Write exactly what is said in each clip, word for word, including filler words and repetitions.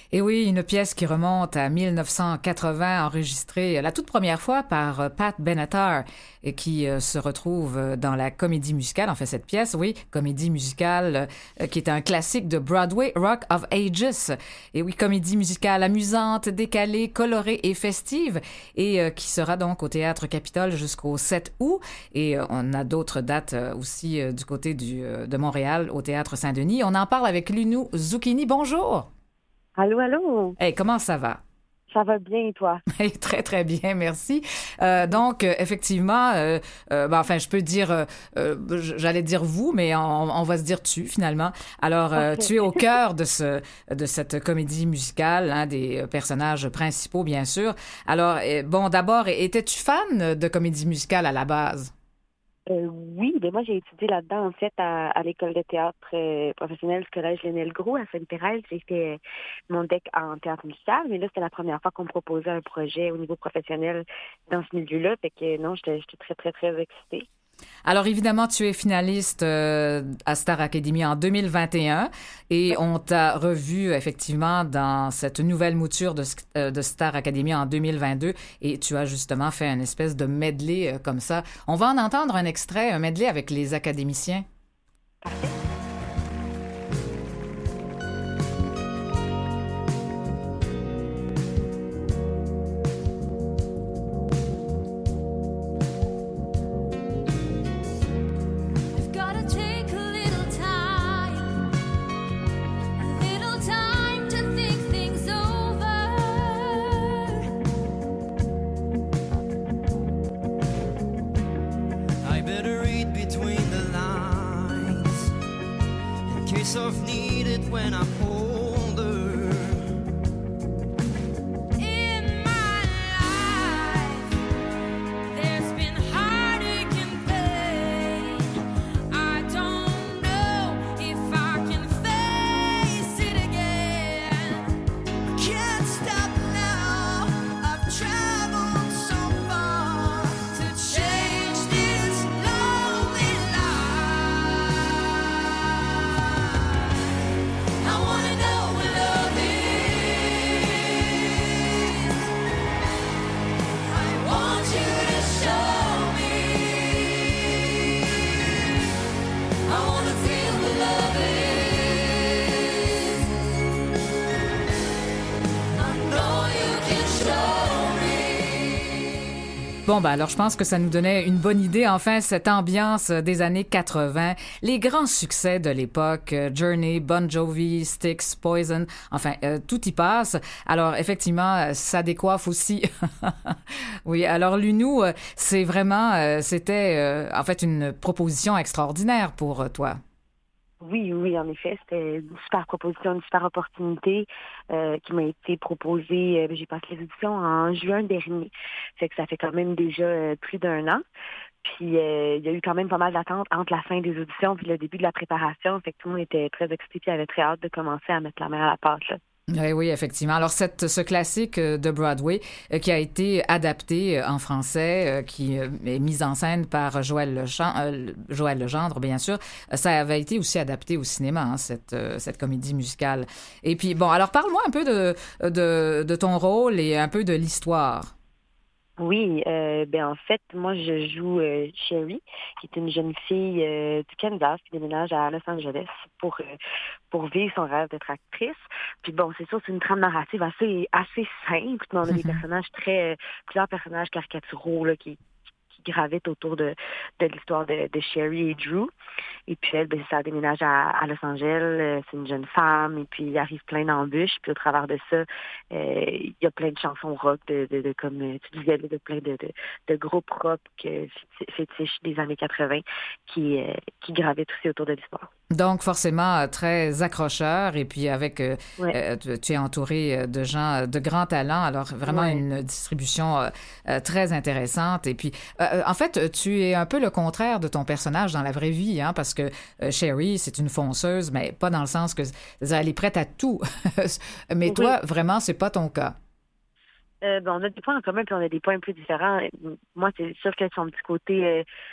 Et oui, une pièce qui remonte à mille neuf cent quatre-vingts, enregistrée la toute première fois par euh, Pat Benatar, et qui euh, se retrouve euh, dans la comédie musicale, en fait cette pièce, oui, comédie musicale euh, qui est un classique de Broadway, Rock of Ages. Et oui, comédie musicale amusante, décalée, colorée et festive, et euh, qui sera donc au Théâtre Capitole jusqu'au sept août. Et euh, on a d'autres dates euh, aussi euh, du côté du, euh, de Montréal, au Théâtre Saint-Denis. On en parle avec Lunou Zucchini. Bonjour! Allô, allô. Hey, comment ça va? Ça va bien, et toi? Hey, très, très bien, merci. Euh, donc, euh, effectivement, euh, euh, ben, enfin, je peux dire, euh, euh, j'allais dire vous, mais on, on va se dire tu, finalement. Alors, euh, tu es au cœur de, ce, de cette comédie musicale, un des personnages principaux, bien sûr. Alors, euh, bon, d'abord, étais-tu fan de comédie musicale à la base? Euh, oui, ben moi j'ai étudié là-dedans en fait à, à l'école de théâtre euh, professionnel du collège Lionel Gros à Sainte-Thérèse. J'ai fait euh, mon D E C en théâtre musical, mais là c'était la première fois qu'on me proposait un projet au niveau professionnel dans ce milieu-là. Fait que non, j'étais j'étais très très très excitée. Alors évidemment, tu es finaliste euh, à Star Academy en deux mille vingt et un et on t'a revu effectivement dans cette nouvelle mouture de, euh, de Star Academy en deux mille vingt-deux et tu as justement fait une espèce de medley euh, comme ça. On va en entendre un extrait, un medley avec les académiciens. Of needed when I'm older. In my life, there's been heartache and pain. I don't know if I can face it again. Can't stop now. I've traveled so far to change this lonely life. I wanna know what love is. I want you to show me. I wanna feel what love is. I know you can show me. Bon, ben alors je pense que ça nous donnait une bonne idée, enfin, cette ambiance des années quatre-vingts, les grands succès de l'époque, euh, Journey, Bon Jovi, Styx, Poison, enfin, euh, tout y passe. Alors, effectivement, euh, ça décoiffe aussi. Oui, alors Lunou, euh, c'est vraiment, euh, c'était euh, en fait une proposition extraordinaire pour euh, toi. Oui, oui, en effet, c'était une super proposition, une super opportunité euh, qui m'a été proposée. Euh, j'ai passé les auditions en juin dernier. Fait que ça fait quand même déjà euh, plus d'un an. Puis euh, il y a eu quand même pas mal d'attentes entre la fin des auditions et le début de la préparation. Fait que tout le monde était très excité et avait très hâte de commencer à mettre la main à la pâte, là. Oui, oui, effectivement. Alors, cette, ce classique euh, de Broadway euh, qui a été adapté euh, en français, euh, qui euh, est mis en scène par Joël Legendre, euh, Joël Legendre, bien sûr, euh, ça avait été aussi adapté au cinéma, hein, cette, euh, cette comédie musicale. Et puis, bon, alors parle-moi un peu de, de, de ton rôle et un peu de l'histoire. Oui, euh, ben en fait, moi je joue euh, Sherry, qui est une jeune fille euh, du Kansas qui déménage à Los Angeles pour euh, pour vivre son rêve d'être actrice. Puis bon, c'est sûr, c'est une trame narrative assez assez simple, mais on a des personnages très euh, plusieurs personnages caricaturaux là qui qui gravitent autour de de l'histoire de, de Sherry et Drew. Et puis elle, ben, ça déménage à, à Los Angeles, euh, c'est une jeune femme, et puis il arrive plein d'embûches, puis au travers de ça, euh, il y a plein de chansons rock, de, de, de comme euh, tu disais, de plein de, de, de groupes rock euh, fétiches des années quatre-vingts qui, euh, qui gravitent aussi autour de l'histoire. Donc, forcément, euh, très accrocheur. Et puis, avec, euh, Ouais. euh, tu, tu es entouré euh, de gens euh, de grands talents. Alors, vraiment Ouais. une distribution euh, euh, très intéressante. Et puis, euh, en fait, tu es un peu le contraire de ton personnage dans la vraie vie, hein, parce que euh, Sherry, c'est une fonceuse, mais pas dans le sens que elle est prête à tout. Mais Oui. toi, vraiment, c'est pas ton cas. Euh, ben, on a des points en commun, puis on a des points plus différents. Moi, c'est sûr que son petit côté... euh,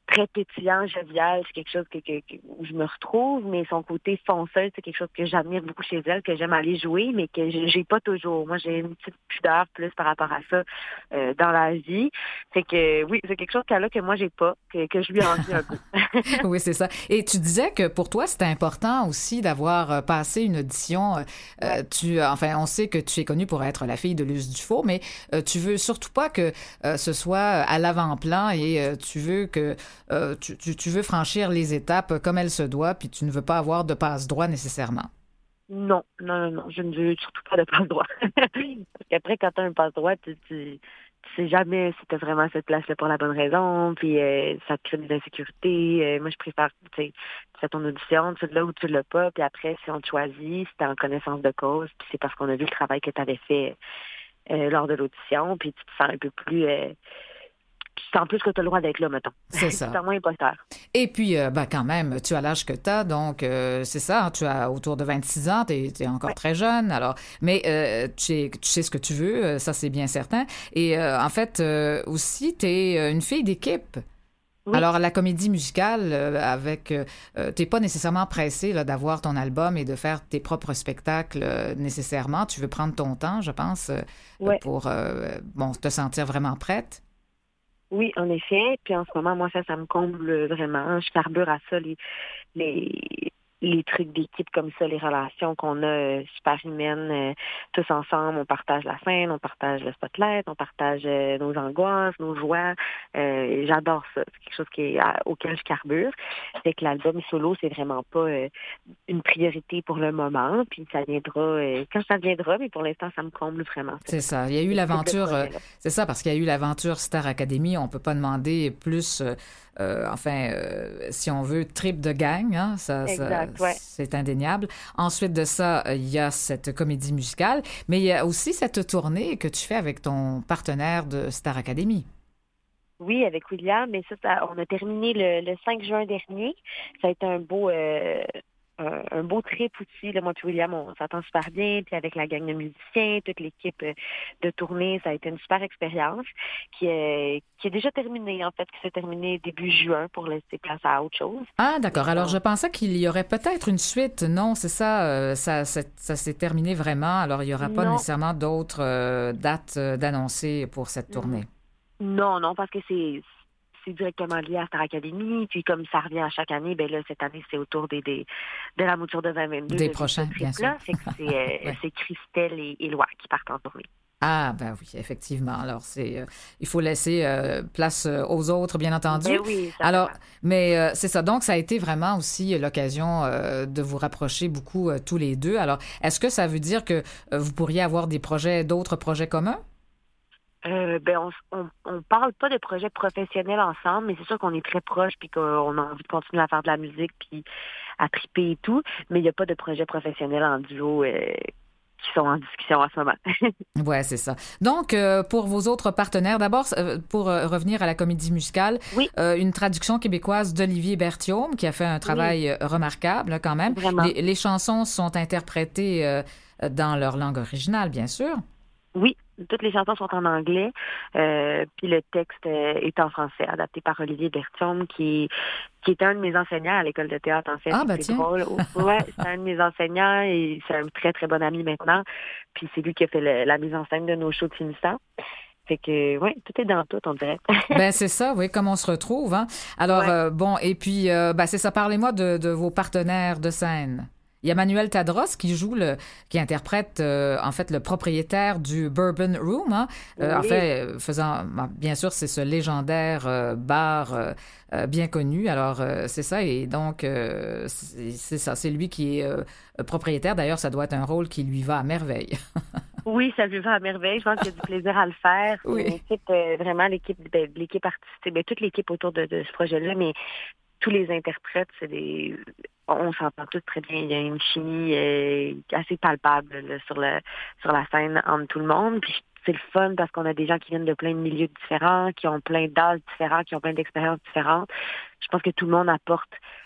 très pétillant, jovial, c'est quelque chose que, que, que- où je me retrouve, mais son côté fonceur, c'est quelque chose que j'admire beaucoup chez elle, que j'aime aller jouer, mais que j'ai j'ai pas toujours. Moi, j'ai une petite pudeur plus par rapport à ça euh, dans la vie. Fait que oui, c'est quelque chose qu'elle a que moi j'ai pas, que, que je lui envie un peu. Oui, c'est ça. Et tu disais que pour toi, c'était important aussi d'avoir euh, passé une audition. Euh, Ouais. euh, tu, euh, enfin, on sait que tu es connue pour être la fille de Luce Dufault, mais euh, tu veux surtout pas que euh, ce soit à l'avant-plan et euh, tu veux que euh, tu, tu, tu veux franchir les étapes comme elles se doivent, puis tu ne veux pas avoir de passe-droit nécessairement. Non, non, non, non, je ne veux surtout pas de passe-droit. Parce qu'après, quand tu as un passe-droit, tu, tu, tu sais jamais si tu as vraiment cette place-là pour la bonne raison, puis euh, ça te crée des insécurités. Euh, moi, je préfère, tu sais, tu fais ton audition, tu l'as ou tu l'as pas, puis après, si on te choisit, si tu en connaissance de cause, puis c'est parce qu'on a vu le travail que tu avais fait euh, lors de l'audition, puis tu te sens un peu plus... Euh, tu sens plus que tu as le droit d'être là, mettons. C'est Tu te ça. sens moins imposteur. Et puis, euh, ben, quand même, tu as l'âge que tu as, donc euh, c'est ça, hein, tu as autour de vingt-six ans, tu es encore Ouais. très jeune, alors, mais euh, tu, es- tu sais ce que tu veux, euh, ça c'est bien certain. Et euh, en fait, euh, aussi, tu es une fille d'équipe. Oui. Alors, la comédie musicale, euh, avec, euh, euh, t'es pas nécessairement pressé là, d'avoir ton album et de faire tes propres spectacles euh, nécessairement. Tu veux prendre ton temps, je pense, euh, Ouais. pour euh, bon, te sentir vraiment prête. Oui, en effet. Puis en ce moment, moi, ça, ça me comble vraiment. Je carbure à ça, les, les, les trucs d'équipe comme ça, les relations qu'on a euh, super humaines, euh, tous ensemble. On partage la scène, on partage le spotlight, on partage euh, nos angoisses, nos joies. Euh, j'adore ça. C'est quelque chose qui est, à- auquel je carbure. C'est que l'album solo, c'est vraiment pas euh, une priorité pour le moment. Puis ça viendra euh, quand ça viendra, mais pour l'instant, ça me comble vraiment. C'est ça. Il y a eu Ce type de l'aventure, euh, projet-là. c'est ça, parce qu'il y a eu l'aventure Star Academy. On peut pas demander plus, euh, euh, enfin, euh, si on veut, trip de gang, hein, ça, ça, Exact, ouais. c'est indéniable. Ensuite de ça, euh, il y a cette comédie musicale, mais il y a aussi cette tournée que tu fais avec ton partenaire de Star Academy. Oui, avec William, mais ça, ça- on a terminé le, le cinq juin dernier. Ça a été un beau euh, un, un beau trip aussi. Là, moi puis William, on s'entend super bien. Puis avec la gang de musiciens, toute l'équipe euh, de tournée, ça a été une super expérience qui est, qui est déjà terminée, en fait, qui s'est terminée début juin pour laisser place à autre chose. Ah, d'accord. Mais Alors, je on- pensais qu'il y aurait peut-être une suite. Non, c'est ça, euh, ça, ça, ça s'est terminé vraiment. Alors, il y aura pas Non, nécessairement d'autres euh, dates euh, d'annoncer pour cette mm, tournée. non, non, parce que c'est c'est directement lié à Star Academy. Puis comme ça revient à chaque année, ben là, cette année, c'est autour des, des de la mouture de vingt vingt-deux Des de, de ce prochains, bien sûr. trip-là. Fait que c'est euh, Ouais. c'est Christelle et Éloi qui partent en tournée. Ah, ben oui, effectivement. Alors, c'est, euh, il faut laisser euh, place euh, aux autres, bien entendu. Ben oui, Alors, certainement. mais euh, c'est ça. Donc, ça a été vraiment aussi l'occasion euh, de vous rapprocher beaucoup euh, tous les deux. Alors, est-ce que ça veut dire que euh, vous pourriez avoir des projets, d'autres projets communs? Euh, ben on, s- on on parle pas de projets professionnels ensemble, mais c'est sûr qu'on est très proches puis qu'on a envie de continuer à faire de la musique puis à triper et tout, mais il n'y a pas de projet professionnel en duo euh, qui sont en discussion en ce moment. Ouais, c'est ça. Donc, euh, pour vos autres partenaires, d'abord, euh, pour euh, revenir à la comédie musicale, Oui, euh, une traduction québécoise d'Olivier Berthiaume, qui a fait un oui, travail euh, remarquable là, quand même. vraiment. Les, les chansons sont interprétées euh, dans leur langue originale, bien sûr. Oui, toutes les chansons sont en anglais, euh, puis le texte euh, est en français, adapté par Olivier Bertium, qui, qui était un de mes enseignants à l'école de théâtre, en fait. Ah, Fait que bah c'est tiens. drôle. Ouais, c'est un de mes enseignants et c'est un très, très bon ami maintenant. Puis c'est lui qui a fait le- la mise en scène de nos shows de finissant. Fait que, oui, tout est dans tout, on dirait. Ben c'est ça, oui, comme on se retrouve. Hein? Alors, Ouais. euh, bon, et puis, euh, ben, c'est ça, parlez-moi de, de vos partenaires de scène. Il y a Manuel Tadros qui joue le, qui interprète euh, en fait le propriétaire du Bourbon Room. Hein? Euh, en Oui, fait, euh, faisant, ben, bien sûr, c'est ce légendaire euh, bar euh, euh, bien connu. Alors euh, c'est ça, et donc euh, c'est c'est ça, c'est lui qui est euh, propriétaire. D'ailleurs, ça doit être un rôle qui lui va à merveille. oui, ça lui va à merveille. Je pense qu'il y a du plaisir à le faire. C'est une Oui. équipe, euh, vraiment, l'équipe, ben, l'équipe artistique, ben, toute l'équipe autour de, de ce projet-là, mais tous les interprètes, c'est des, on s'entend tous très bien. Il y a une chimie euh, assez palpable là, sur le sur la scène entre tout le monde. Puis c'est le fun parce qu'on a des gens qui viennent de plein de milieux différents, qui ont plein d'âges différents, qui ont plein d'expériences différentes. Je pense que tout le monde apporte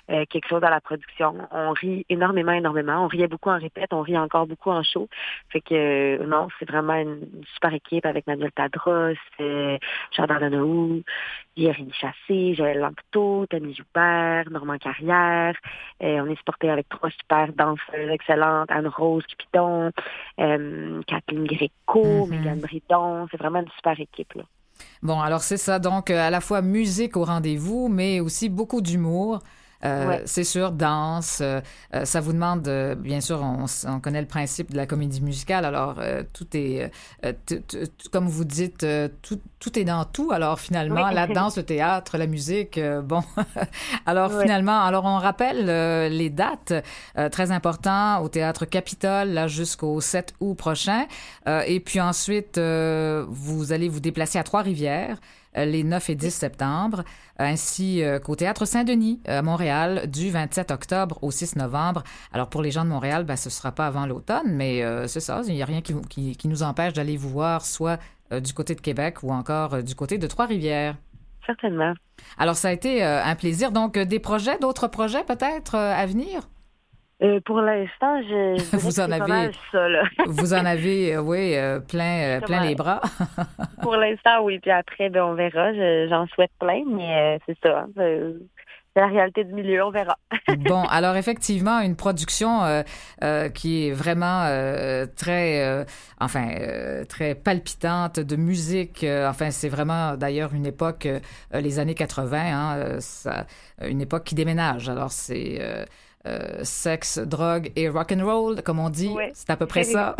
euh, quelque chose à la production. On rit énormément, énormément. On riait beaucoup en répète, on rit encore beaucoup en show. Fait que euh, non, c'est vraiment une, une super équipe avec Manuel Tadros, euh, Jordan Donahoe, Thierry Chassé, Joël Lampeteau, Tony Joubert, Normand Carrière. Euh, on est supporté avec trois super danseuses excellentes, Anne Rose Cupidon, euh, Kathleen Gréco, Mm-hmm. Mégane Bridon. C'est vraiment une super équipe, là. Bon, alors c'est ça, donc euh, à la fois musique au rendez-vous, mais aussi beaucoup d'humour. Euh, Ouais. C'est sûr, danse, euh, euh, ça vous demande, euh, bien sûr, on, on connaît le principe de la comédie musicale, alors euh, tout est, euh, t- t- t- comme vous dites, euh, tout, tout est dans tout, alors finalement, Oui. la danse, le théâtre, la musique, euh, bon, alors Ouais. finalement, alors on rappelle euh, les dates, euh, très importants, au Théâtre Capitole, là, jusqu'au sept août prochain, euh, et puis ensuite, euh, vous allez vous déplacer à Trois-Rivières, euh, les neuf et dix septembre, ainsi euh, qu'au Théâtre Saint-Denis à Montréal du vingt-sept octobre au six novembre. Alors pour les gens de Montréal, ben, ce ne sera pas avant l'automne, mais euh, c'est ça, il n'y a rien qui, qui, qui nous empêche d'aller vous voir soit euh, du côté de Québec ou encore euh, du côté de Trois-Rivières. Certainement. Alors ça a été euh, un plaisir. Donc euh, des projets, d'autres projets peut-être euh, à venir? Euh, pour l'instant, je, je dirais Vous que en c'est pas avez- mal ça, là. Vous en avez, euh, oui, euh, plein, euh, plein les bras. Pour l'instant, oui. Puis après, ben, on verra. Je- j'en souhaite plein, mais euh, c'est ça. Hein. C'est c'est la réalité du milieu. On verra. Bon, alors effectivement, une production euh, euh, qui est vraiment euh, très, euh, enfin, euh, très palpitante de musique. Euh, enfin, c'est vraiment d'ailleurs une époque, euh, les années quatre-vingts, hein, euh, ça, une époque qui déménage. Alors c'est euh, euh, sexe, drogue et rock and roll, comme on dit. Oui. C'est à peu près ça.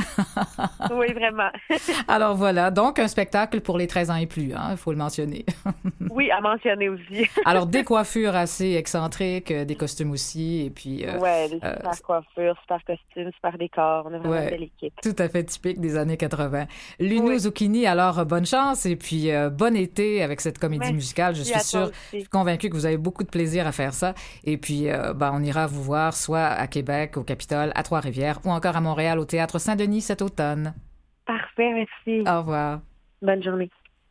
Oui, vraiment. Alors voilà, donc un spectacle pour les treize ans et plus, hein, il faut le mentionner. Oui, à mentionner aussi. Alors des coiffures assez excentriques, euh, des costumes aussi, et puis euh, Ouais, des euh, super coiffures, super costumes, super décors. On a vraiment Ouais. une belle équipe. tout à fait typique des années quatre-vingts. Luno Oui. Zucchini, alors euh, bonne chance et puis euh, bon été avec cette comédie Merci musicale. Je suis à toi sûre, aussi. je suis convaincue que vous avez beaucoup de plaisir à faire ça. Et puis, euh, ben, on ira vous voir soit à Québec, au Capitole, à Trois-Rivières ou encore à Montréal au Théâtre Saint-Denis cet automne. Parfait, merci. Au revoir. Bonne journée.